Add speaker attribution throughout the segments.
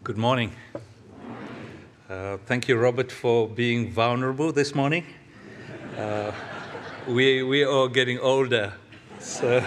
Speaker 1: Good morning. Thank you, Robert, for being vulnerable this morning. We are getting older, so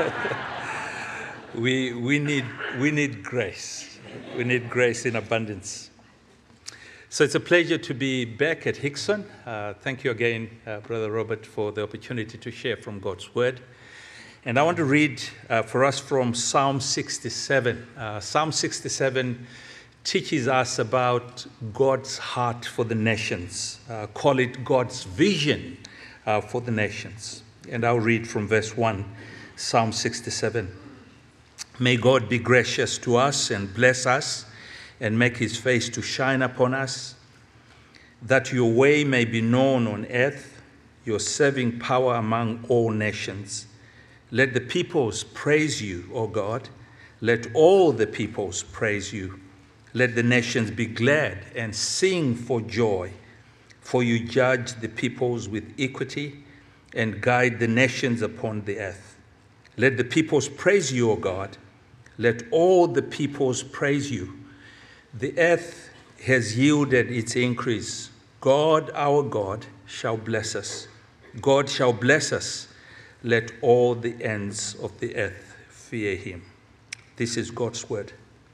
Speaker 1: we need grace. We need grace in abundance. So it's a pleasure to be back at Hickson. Thank you again, Brother Robert, for the opportunity to share from God's Word. And I want to read for us from Psalm 67. Psalm 67 teaches us about God's heart for the nations. Call it God's vision for the nations. And I'll read from verse 1, Psalm 67. May God be gracious to us and bless us and make his face to shine upon us, that your way may be known on earth, your saving power among all nations. Let the peoples praise you, O God. Let all the peoples praise you. Let the nations be glad and sing for joy, for you judge the peoples with equity and guide the nations upon the earth. Let the peoples praise you, O God. Let all the peoples praise you. The earth has yielded its increase. God, our God, shall bless us. God shall bless us. Let all the ends of the earth fear him. This is God's word.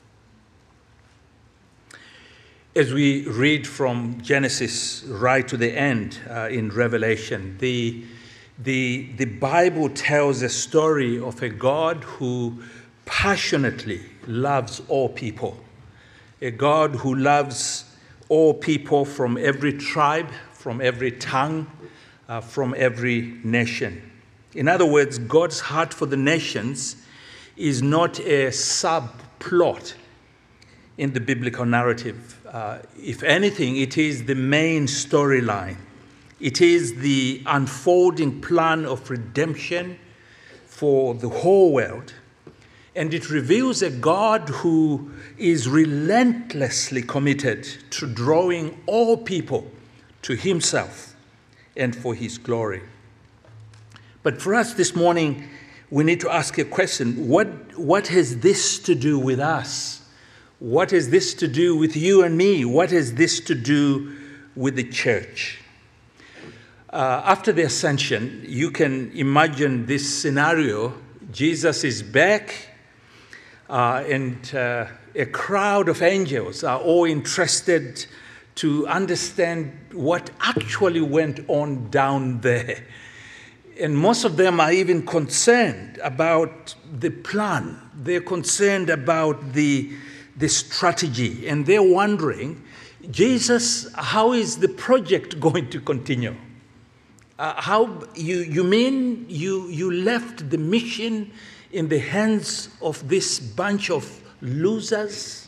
Speaker 1: As we read from Genesis right to the end in Revelation, the Bible tells a story of a God who passionately loves all people, a God who loves all people from every tribe, from every tongue, from every nation. In other words, God's heart for the nations is not a subplot in the biblical narrative. If anything, it is the main storyline. It is the unfolding plan of redemption for the whole world. And it reveals a God who is relentlessly committed to drawing all people to himself and for his glory. But for us this morning, we need to ask a question. What has this to do with us? What has this to do with you and me? What has this to do with the church? After the ascension, you can imagine this scenario. Jesus is back, and a crowd of angels are all interested to understand what actually went on down there. And most of them are even concerned about the plan. They're concerned about the strategy, and they're wondering, Jesus, how is the project going to continue? How you mean you left the mission in the hands of this bunch of losers,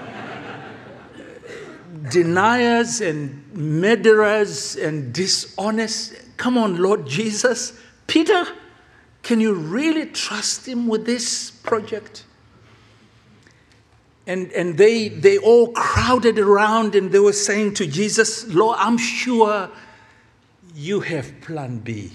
Speaker 1: deniers and murderers and dishonest? Come on, Lord Jesus. Peter, can you really trust him with this project? And they all crowded around and they were saying to Jesus, Lord, I'm sure you have plan B.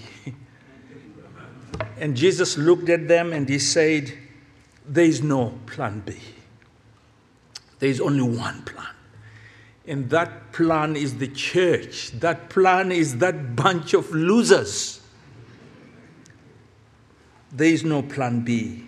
Speaker 1: And Jesus looked at them and he said, there is no plan B. There is only one plan. And that plan is the church. That plan is that bunch of losers. There is no plan B.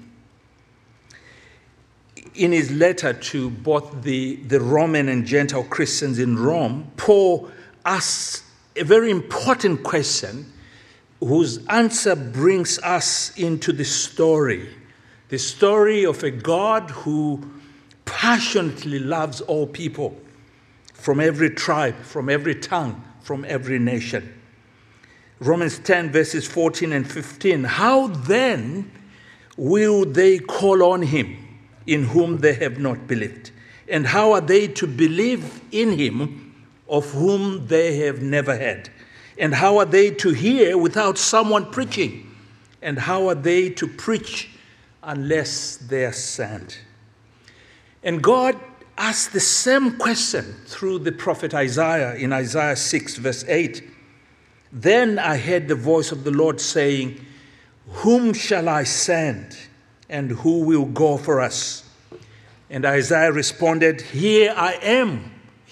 Speaker 1: In his letter to both the Roman and Gentile Christians in Rome, Paul asks a very important question whose answer brings us into the story of a God who passionately loves all people from every tribe, from every tongue, from every nation. Romans 10 verses 14 and 15. How then will they call on him in whom they have not believed? And how are they to believe in him of whom they have never heard? And how are they to hear without someone preaching? And how are they to preach unless they are sent? And God asked the same question through the prophet Isaiah in Isaiah 6 verse 8. Then I heard the voice of the Lord saying, whom shall I send? And who will go for us? And Isaiah responded, "Here I am,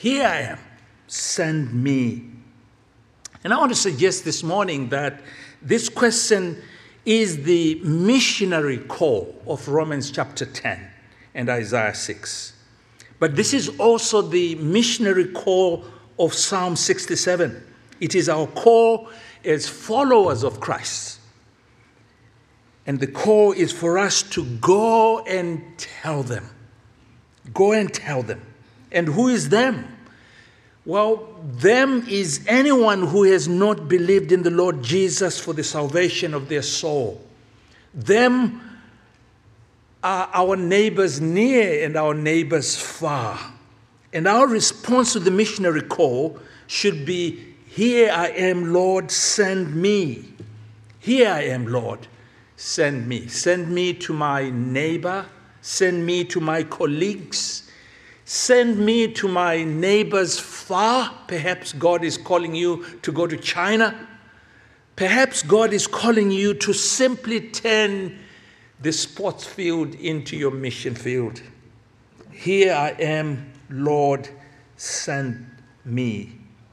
Speaker 1: send me." And I want to suggest this morning that this question is the missionary call of Romans chapter 10 and Isaiah 6. But this is also the missionary call of Psalm 67. It is our call as followers of Christ. And the call is for us to go and tell them. Go and tell them. And who is them? Well, them is anyone who has not believed in the Lord Jesus for the salvation of their soul. Them are our neighbors near and our neighbors far. And our response to the missionary call should be, "Here I am, Lord, send me. Here I am, Lord, send me." Send me to my neighbor. Send me to my colleagues. Send me to my neighbors far. Perhaps God is calling you to go to China. Perhaps God is calling you to simply turn the sports field into your mission field. Here I am, Lord, send me.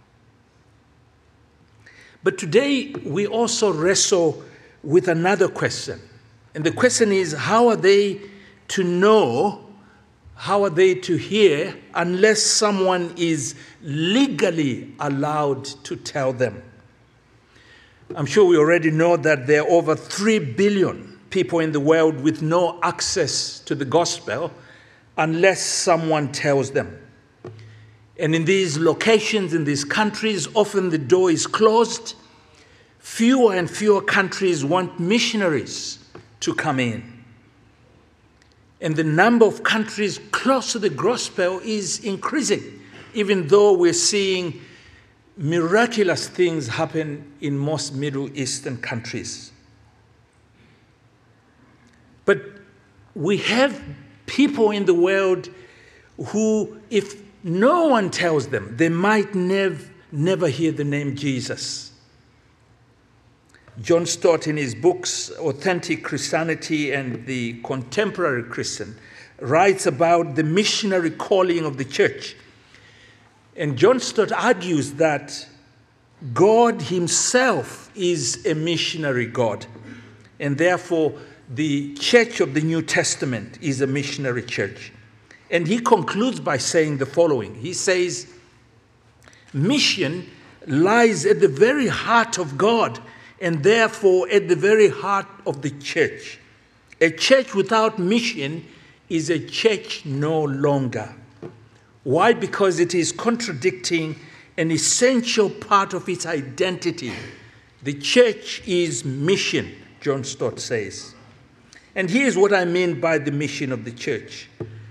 Speaker 1: But today we also wrestle with another question. And the question is, how are they to know? How are they to hear unless someone is legally allowed to tell them? I'm sure we already know that there are over 3 billion people in the world with no access to the gospel unless someone tells them. And in these locations, in these countries, often the door is closed. Fewer and fewer countries want missionaries to come in. And the number of countries close to the gospel is increasing, even though we're seeing miraculous things happen in most Middle Eastern countries. But we have people in the world who, if no one tells them, they might never hear the name Jesus. John Stott, in his books, Authentic Christianity and the Contemporary Christian, writes about the missionary calling of the church. And John Stott argues that God himself is a missionary God. And therefore, the church of the New Testament is a missionary church. And he concludes by saying the following. He says, "Mission lies at the very heart of God, and therefore at the very heart of the church. A church without mission is a church no longer." Why? Because it is contradicting an essential part of its identity. The church is mission, John Stott says. And here's what I mean by the mission of the church.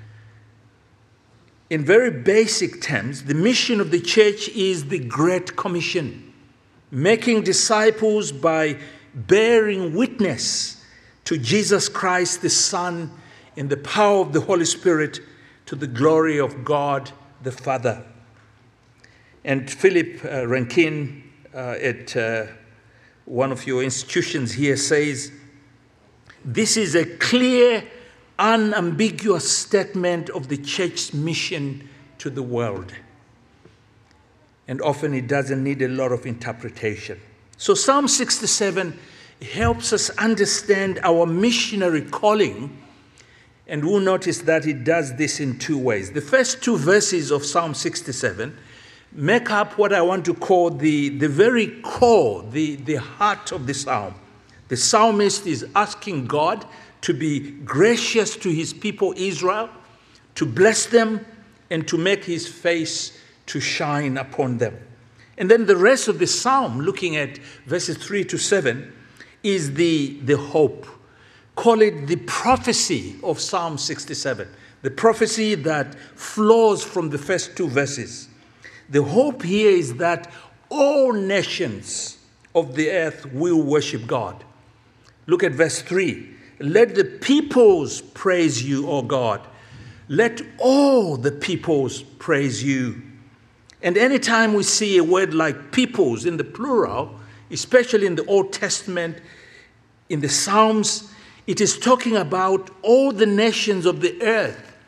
Speaker 1: In very basic terms, the mission of the church is the Great Commission. Making disciples by bearing witness to Jesus Christ, the Son, in the power of the Holy Spirit, to the glory of God the Father. And Philip Rankin at one of your institutions here says, "This is a clear, unambiguous statement of the church's mission to the world." And often it doesn't need a lot of interpretation. So Psalm 67 helps us understand our missionary calling, and we'll notice that it does this in two ways. The first two verses of Psalm 67 make up what I want to call the very core, the heart of the psalm. The psalmist is asking God to be gracious to his people Israel, to bless them, and to make his face to shine upon them. And then the rest of the psalm, looking at verses 3 to 7, is the hope. Call it the prophecy of Psalm 67, the prophecy that flows from the first two verses. The hope here is that all nations of the earth will worship God. Look at verse 3. "Let the peoples praise you, O God. Let all the peoples praise you." And anytime we see a word like peoples in the plural, especially in the Old Testament, in the Psalms, it is talking about all the nations of the earth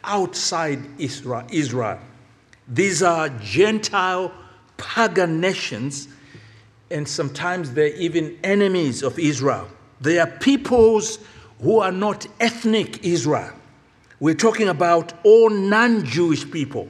Speaker 1: outside Israel. These are Gentile pagan nations, and sometimes they're even enemies of Israel. They are peoples who are not ethnic Israel. We're talking about all non-Jewish people.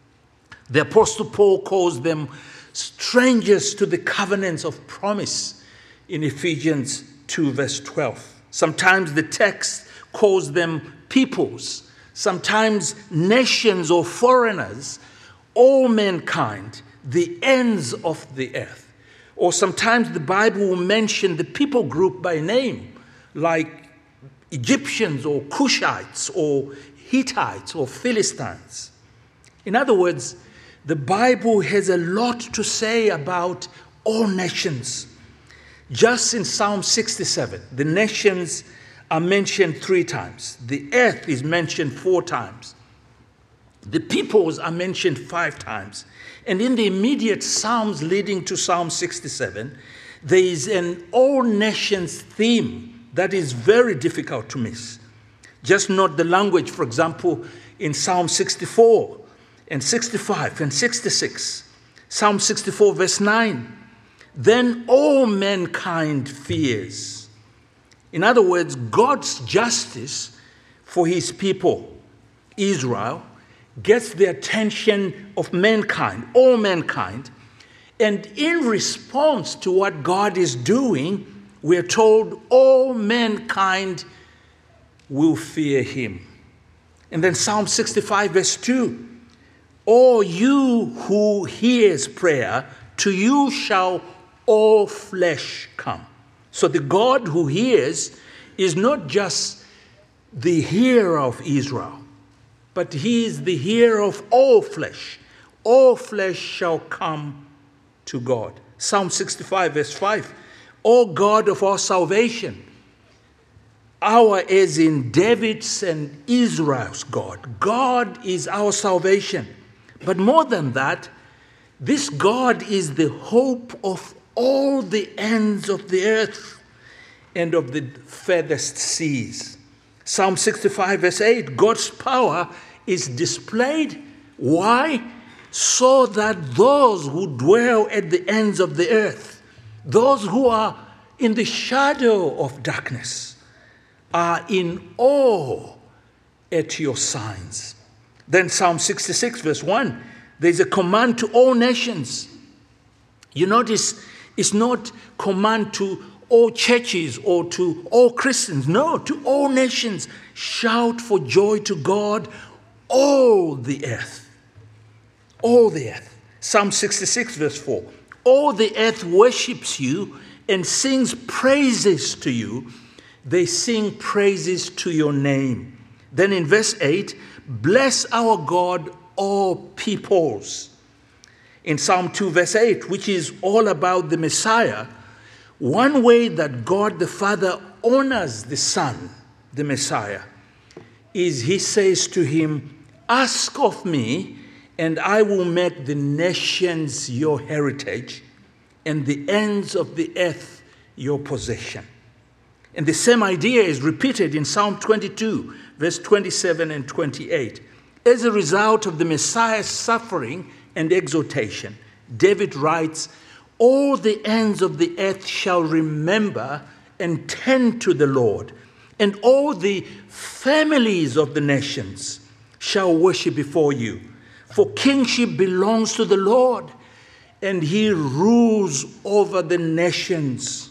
Speaker 1: The Apostle Paul calls them strangers to the covenants of promise in Ephesians 2 verse 12. Sometimes the text calls them peoples, sometimes nations or foreigners, all mankind, the ends of the earth. Or sometimes the Bible will mention the people group by name, like Egyptians or Cushites or Hittites or Philistines. In other words, the Bible has a lot to say about all nations. Just in Psalm 67, the nations are mentioned 3 times. The earth is mentioned 4 times. The peoples are mentioned 5 times. And in the immediate Psalms leading to Psalm 67, there is an all nations theme that is very difficult to miss. Just note the language, for example, in Psalm 64 and 65 and 66. Psalm 64 verse 9. Then all mankind fears. In other words, God's justice for his people, Israel, gets the attention of mankind, all mankind. And in response to what God is doing, we're told all mankind will fear him. And then Psalm 65 verse 2. O you who hears prayer, to you shall all flesh come. So the God who hears is not just the hearer of Israel, but he is the hearer of all flesh. All flesh shall come to God. Psalm 65 verse 5. O God of our salvation, our as in David's and Israel's God. God is our salvation. But more than that, this God is the hope of all the ends of the earth and of the furthest seas. Psalm 65 verse 8, God's power is displayed. Why? So that those who dwell at the ends of the earth, those who are in the shadow of darkness, are in awe at your signs. Then Psalm 66 verse 1, there's a command to all nations. You notice it's not command to all churches or to all Christians. No, to all nations. Shout for joy to God, all the earth. All the earth. Psalm 66 verse 4. All the earth worships you and sings praises to you. They sing praises to your name. Then in verse 8, bless our God, all peoples. In Psalm 2 verse 8, which is all about the Messiah, one way that God the Father honors the Son, the Messiah, is he says to him, ask of me, and I will make the nations your heritage, and the ends of the earth your possession. And the same idea is repeated in Psalm 22, verse 27 and 28. As a result of the Messiah's suffering and exaltation, David writes, all the ends of the earth shall remember and tend to the Lord, and all the families of the nations shall worship before you. For kingship belongs to the Lord, and he rules over the nations.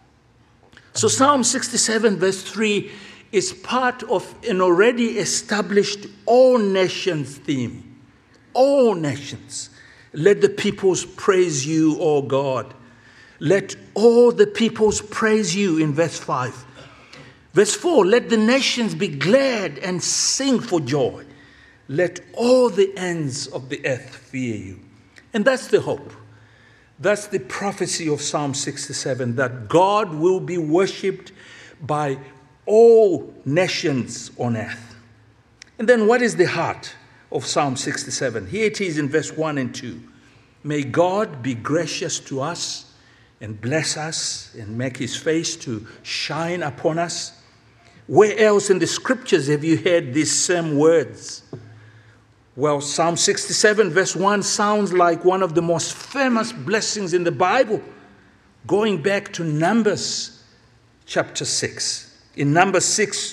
Speaker 1: So Psalm 67 verse 3 is part of an already established all nations theme. All nations. Let the peoples praise you, O God. Let all the peoples praise you in verse 5. Verse 4, let the nations be glad and sing for joy. Let all the ends of the earth fear you. And that's the hope. That's the prophecy of Psalm 67, that God will be worshipped by all nations on earth. And then what is the heart of Psalm 67? Here it is in verse 1 and 2. May God be gracious to us and bless us and make his face to shine upon us. Where else in the scriptures have you heard these same words? Well, Psalm 67 verse 1 sounds like one of the most famous blessings in the Bible, going back to Numbers chapter 6. In Numbers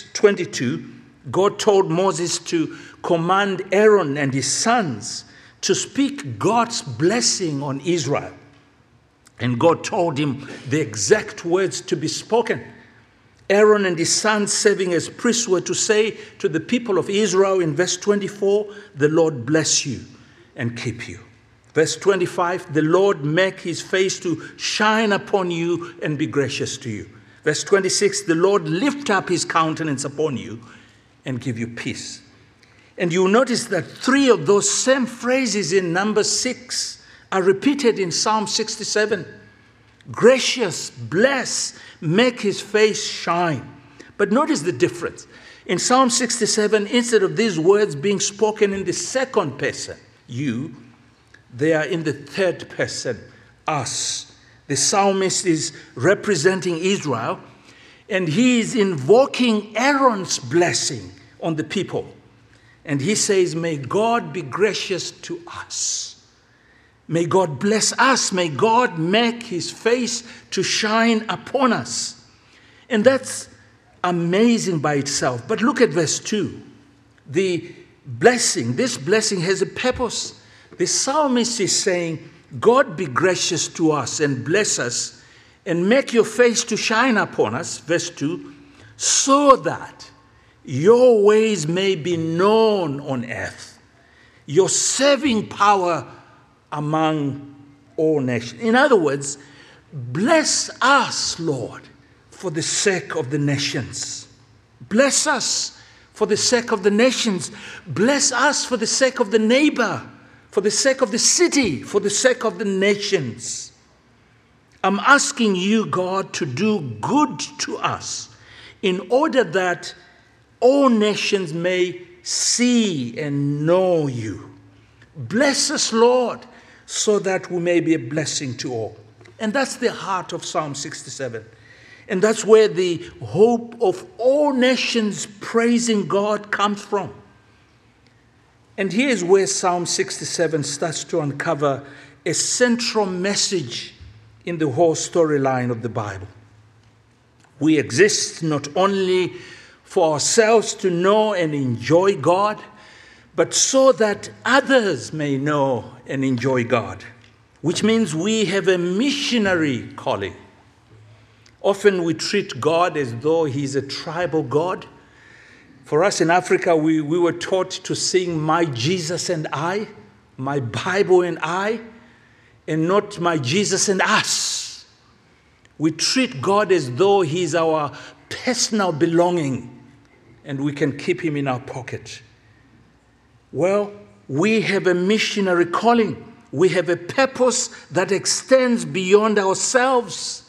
Speaker 1: 6:22, God told Moses to command Aaron and his sons to speak God's blessing on Israel. And God told him the exact words to be spoken. Aaron and his sons serving as priests were to say to the people of Israel in verse 24, "The Lord bless you and keep you." Verse 25, "The Lord make his face to shine upon you and be gracious to you." Verse 26, "The Lord lift up his countenance upon you and give you peace." And you'll notice that 3 of those same phrases in number 6 are repeated in Psalm 67. Gracious, bless, make his face shine. But notice the difference. In Psalm 67, instead of these words being spoken in the second person, you, they are in the third person, us. The psalmist is representing Israel, and he is invoking Aaron's blessing on the people. And he says, may God be gracious to us. May God bless us. May God make his face to shine upon us. And that's amazing by itself. But look at verse 2. The blessing, this blessing has a purpose. The psalmist is saying, God be gracious to us and bless us and make your face to shine upon us, verse 2, so that your ways may be known on earth, your saving power among all nations. In other words, bless us, Lord, for the sake of the nations. Bless us for the sake of the nations. Bless us for the sake of the neighbor, for the sake of the city, for the sake of the nations. I'm asking you, God, to do good to us in order that all nations may see and know you. Bless us, Lord, so that we may be a blessing to all. And that's the heart of Psalm 67. And that's where the hope of all nations praising God comes from. And here's where Psalm 67 starts to uncover a central message in the whole storyline of the Bible. We exist not only for ourselves to know and enjoy God, but so that others may know and enjoy God, which means we have a missionary calling. Often we treat God as though he's a tribal God. For us in Africa, we were taught to sing My Jesus and I, My Bible and I, and not My Jesus and us. We treat God as though he's our personal belonging and we can keep him in our pocket. Well, we have a missionary calling. We have a purpose that extends beyond ourselves.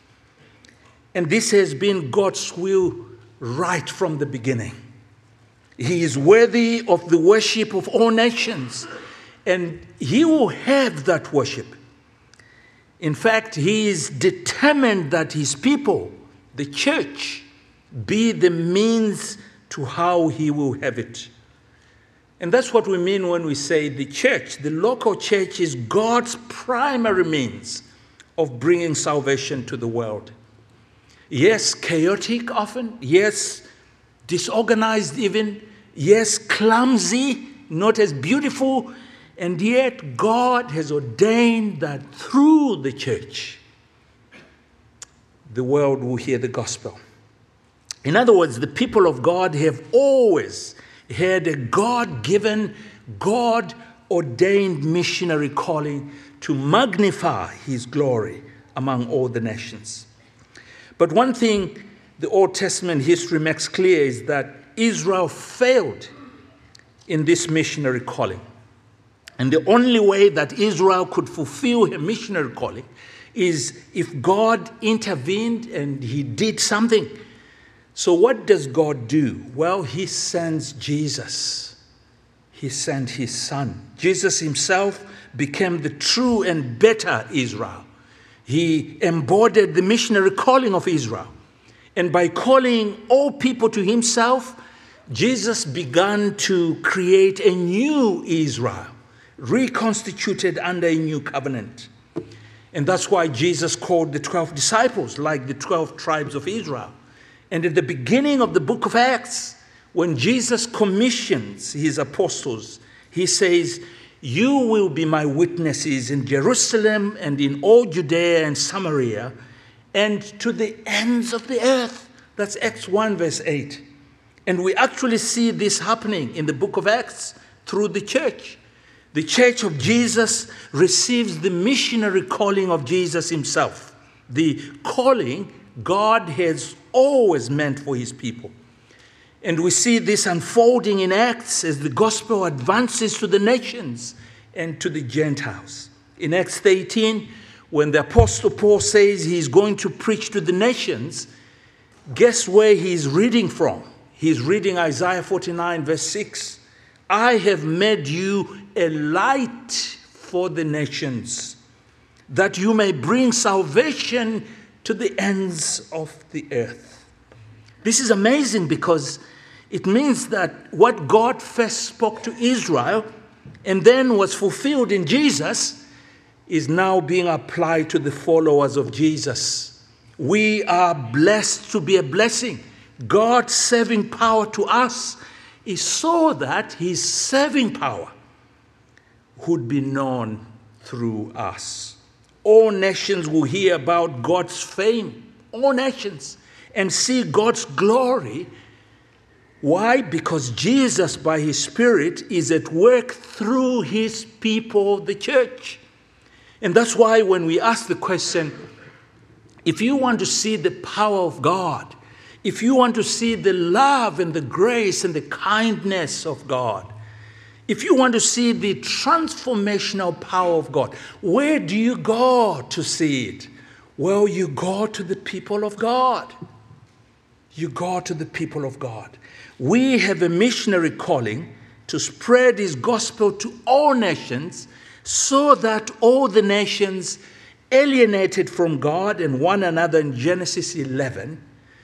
Speaker 1: And this has been God's will right from the beginning. He is worthy of the worship of all nations, and he will have that worship. In fact, he is determined that his people, the church, be the means to how he will have it. And that's what we mean when we say the church, the local church, is God's primary means of bringing salvation to the world. Yes, chaotic often. Yes, disorganized even. Yes, clumsy, not as beautiful. And yet God has ordained that through the church, the world will hear the gospel. In other words, the people of God have always had a God-given, God-ordained missionary calling to magnify his glory among all the nations. But one thing the Old Testament history makes clear is that Israel failed in this missionary calling. And the only way that Israel could fulfill her missionary calling is if God intervened and he did something. So what does God do? Well, he sends Jesus. He sent his son. Jesus himself became the true and better Israel. He embodied the missionary calling of Israel. And by calling all people to himself, Jesus began to create a new Israel, reconstituted under a new covenant. And that's why Jesus called the 12 disciples like the 12 tribes of Israel. And at the beginning of the book of Acts, when Jesus commissions his apostles, he says, "You will be my witnesses in Jerusalem and in all Judea and Samaria and to the ends of the earth." That's Acts 1 verse 8. And we actually see this happening in the book of Acts through the church. The church of Jesus receives the missionary calling of Jesus himself, the calling God has always meant for his people. And we see this unfolding in Acts as the gospel advances to the nations and to the Gentiles. In Acts 18, when the Apostle Paul says he's going to preach to the nations, guess where he's reading from? He's reading Isaiah 49, verse 6. "I have made you a light for the nations, that you may bring salvation to the ends of the earth." This is amazing because it means that what God first spoke to Israel and then was fulfilled in Jesus is now being applied to the followers of Jesus. We are blessed to be a blessing. God's saving power to us is so that his saving power would be known through us. All nations will hear about God's fame, all nations, and see God's glory. Why? Because Jesus, by his Spirit, is at work through his people, the church. And that's why when we ask the question, if you want to see the power of God, if you want to see the love and the grace and the kindness of God, if you want to see the transformational power of God, where do you go to see it? Well, you go to the people of God. You go to the people of God. We have a missionary calling to spread his gospel to all nations so that all the nations alienated from God and one another in Genesis 11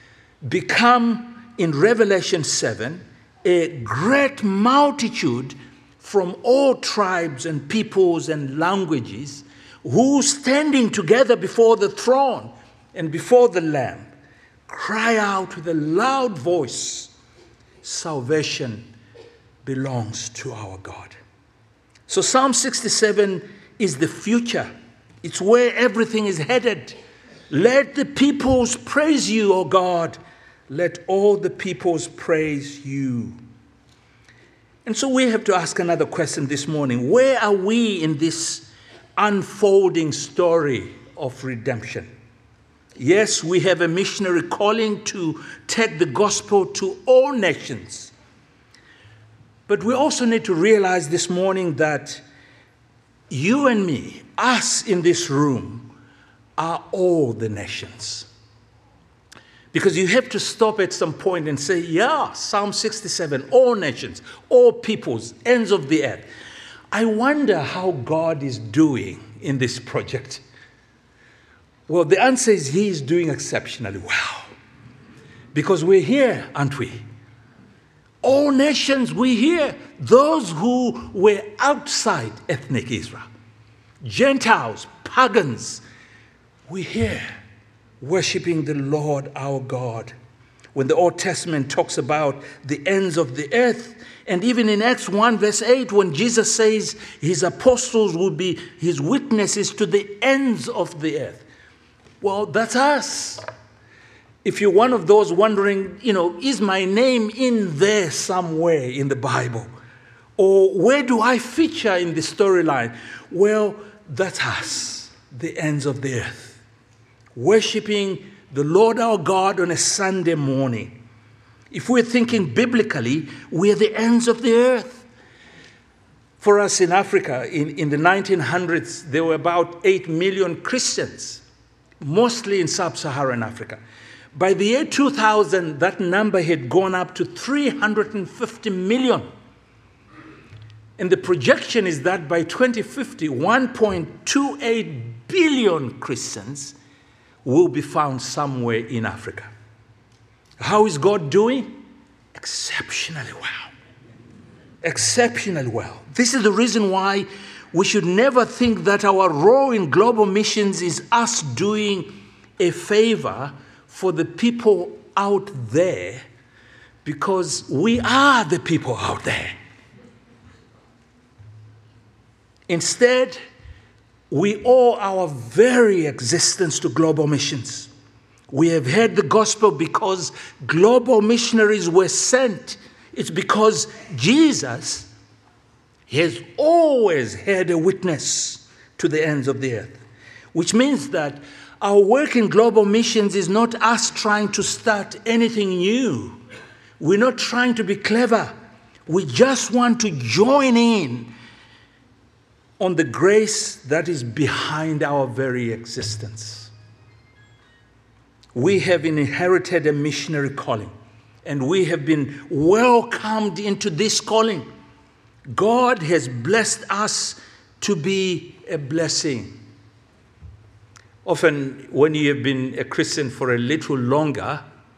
Speaker 1: become, in Revelation 7, a great multitude from all tribes and peoples and languages who, standing together before the throne and before the Lamb, cry out with a loud voice, "Salvation belongs to our God." So Psalm 67 is the future. It's where everything is headed. Let the peoples praise you, O God. Let all the peoples praise you. And so we have to ask another question this morning. Where are we in this unfolding story of redemption? Yes, we have a missionary calling to take the gospel to all nations. But we also need to realize this morning that you and me, us in this room, are all the nations. Because you have to stop at some point and say, yeah, Psalm 67, all nations, all peoples, ends of the earth. I wonder how God is doing in this project. Well, the answer is he is doing exceptionally well. Because we're here, aren't we? All nations, we're here. Those who were outside ethnic Israel, Gentiles, pagans, we're here worshiping the Lord our God. When the Old Testament talks about the ends of the earth, and even in Acts 1 verse 8, when Jesus says his apostles will be his witnesses to the ends of the earth. Well, that's us. If you're one of those wondering, is my name in there somewhere in the Bible? Or where do I feature in the storyline? Well, that's us, the ends of the earth. Worshipping the Lord our God on a Sunday morning. If we're thinking biblically, we're the ends of the earth. For us in Africa, in the 1900s, there were about 8 million Christians, mostly in sub-Saharan Africa. By the year 2000, that number had gone up to 350 million. And the projection is that by 2050, 1.28 billion Christians will be found somewhere in Africa. How is God doing? Exceptionally well. Exceptionally well. This is the reason why we should never think that our role in global missions is us doing a favor for the people out there, because we are the people out there. Instead, we owe our very existence to global missions. We have heard the gospel because global missionaries were sent. It's because Jesus has always had a witness to the ends of the earth, which means that our work in global missions is not us trying to start anything new. We're not trying to be clever. We just want to join in on the grace that is behind our very existence. We have inherited a missionary calling, and we have been welcomed into this calling. God has blessed us to be a blessing. Often, when you have been a Christian for a little longer,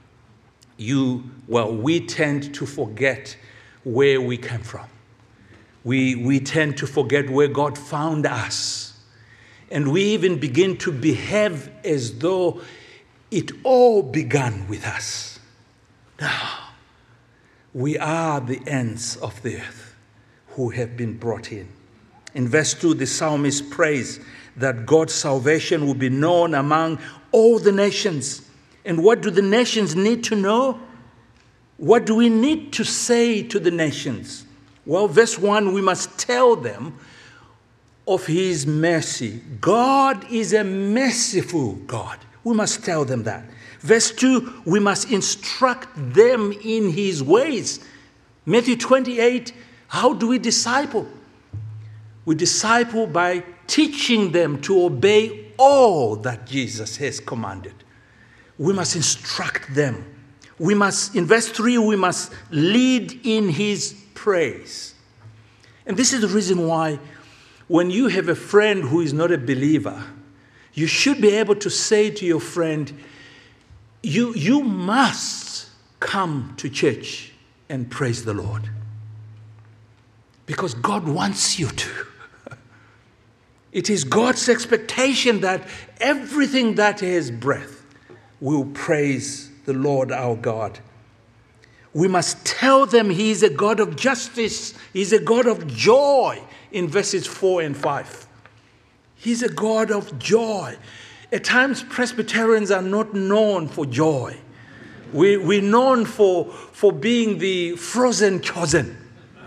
Speaker 1: we tend to forget where we came from. We tend to forget where God found us. And we even begin to behave as though it all began with us. No, we are the ends of the earth who have been brought in. In verse 2, the psalmist prays that God's salvation will be known among all the nations. And what do the nations need to know? What do we need to say to the nations? Well, verse 1, we must tell them of his mercy. God is a merciful God. We must tell them that. Verse 2, we must instruct them in his ways. Matthew 28, how do we disciple? We disciple by teaching them to obey all that Jesus has commanded. We must instruct them. We must, in verse 3, we must lead in his praise. And this is the reason why when you have a friend who is not a believer, you should be able to say to your friend, you must come to church and praise the Lord. Because God wants you to. It is God's expectation that everything that has breath will praise the Lord our God. We must tell them he is a God of justice. He's a God of joy in verses 4 and 5. He's a God of joy. At times, Presbyterians are not known for joy. We're known for being the frozen chosen.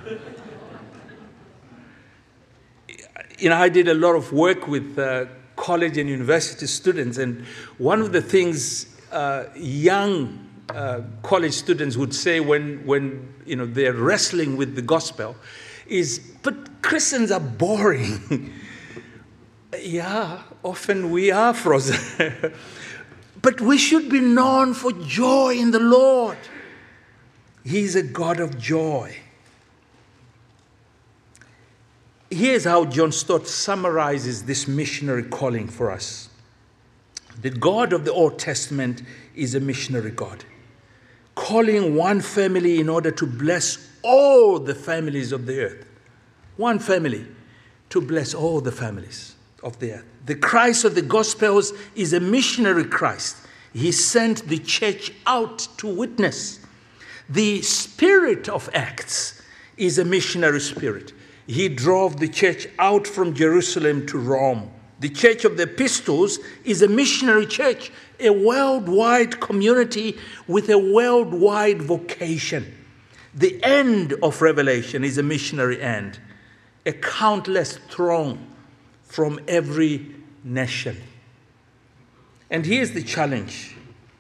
Speaker 1: I did a lot of work with college and university students, and one of the things young college students would say when they're wrestling with the gospel is, but Christians are boring. Yeah, often we are frozen. But we should be known for joy in the Lord. He's a God of joy. Here's how John Stott summarizes this missionary calling for us. The God of the Old Testament is a missionary God, calling one family in order to bless all the families of the earth. One family to bless all the families of the earth. The Christ of the Gospels is a missionary Christ. He sent the church out to witness. The Spirit of Acts is a missionary spirit. He drove the church out from Jerusalem to Rome. The Church of the Epistles is a missionary church, a worldwide community with a worldwide vocation. The end of Revelation is a missionary end, a countless throng from every nation. And here's the challenge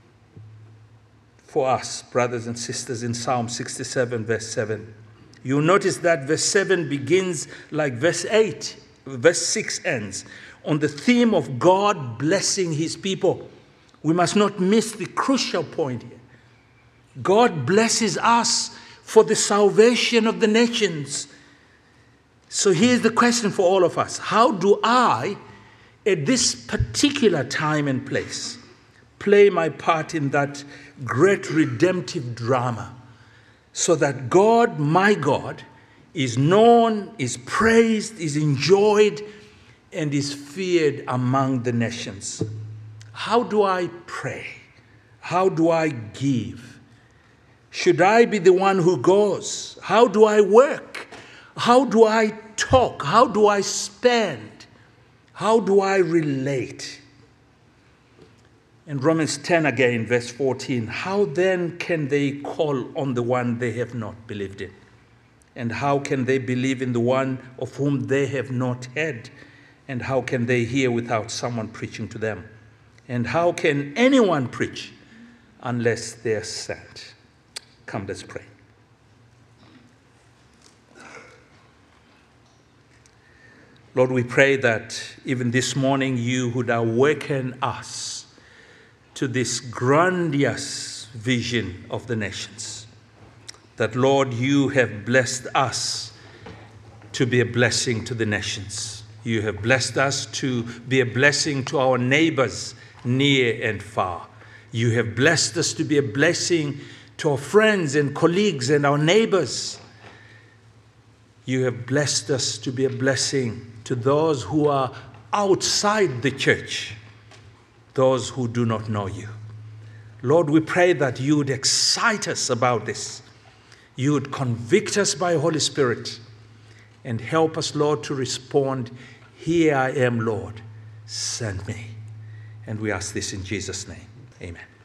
Speaker 1: for us, brothers and sisters, in Psalm 67, verse 7. You'll notice that verse 7 begins like verse 8, verse 6 ends, on the theme of God blessing his people. We must not miss the crucial point here. God blesses us for the salvation of the nations. So here's the question for all of us. How do I, at this particular time and place, play my part in that great redemptive drama so that God, my God, is known, is praised, is enjoyed, and is feared among the nations. How do I pray? How do I give? Should I be the one who goes? How do I work? How do I talk? How do I spend? How do I relate? In Romans 10 again, verse 14, how then can they call on the one they have not believed in? And how can they believe in the one of whom they have not heard? And how can they hear without someone preaching to them? And how can anyone preach unless they are sent? Come, let's pray. Lord, we pray that even this morning you would awaken us to this grandiose vision of the nations. That, Lord, you have blessed us to be a blessing to the nations. You have blessed us to be a blessing to our neighbors near and far. You have blessed us to be a blessing to our friends and colleagues and our neighbors. You have blessed us to be a blessing to those who are outside the church, those who do not know you. Lord, we pray that you would excite us about this. You would convict us by Holy Spirit and help us, Lord, to respond, here I am, Lord, send me. And we ask this in Jesus' name. Amen.